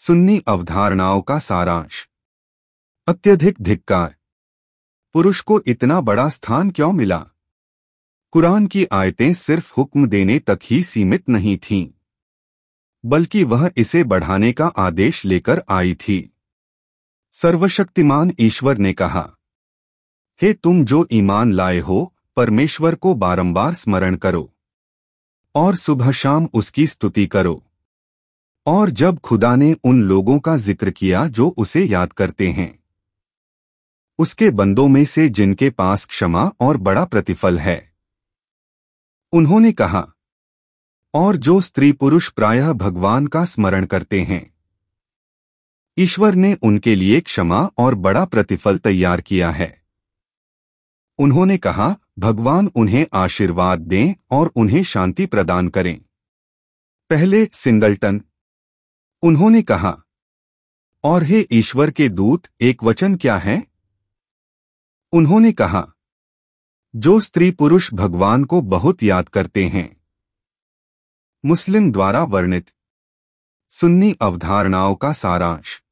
सुन्नी अवधारणाओं का सारांश। अत्यधिक धिक्कार। पुरुष को इतना बड़ा स्थान क्यों मिला? कुरान की आयतें सिर्फ हुक्म देने तक ही सीमित नहीं थीं, बल्कि वह इसे बढ़ाने का आदेश लेकर आई थी। सर्वशक्तिमान ईश्वर ने कहा, हे तुम जो ईमान लाए हो, परमेश्वर को बारंबार स्मरण करो और सुबह शाम उसकी स्तुति करो। और जब खुदा ने उन लोगों का जिक्र किया जो उसे याद करते हैं, उसके बंदों में से जिनके पास क्षमा और बड़ा प्रतिफल है, उन्होंने कहा, और जो स्त्री पुरुष प्रायः भगवान का स्मरण करते हैं, ईश्वर ने उनके लिए क्षमा और बड़ा प्रतिफल तैयार किया है। उन्होंने कहा, भगवान उन्हें आशीर्वाद दें और उन्हें शांति प्रदान करें। पहले सिंगलटन। उन्होंने कहा, और हे ईश्वर के दूत, एक वचन क्या है? उन्होंने कहा, जो स्त्री पुरुष भगवान को बहुत याद करते हैं। मुस्लिम द्वारा वर्णित। सुन्नी अवधारणाओं का सारांश।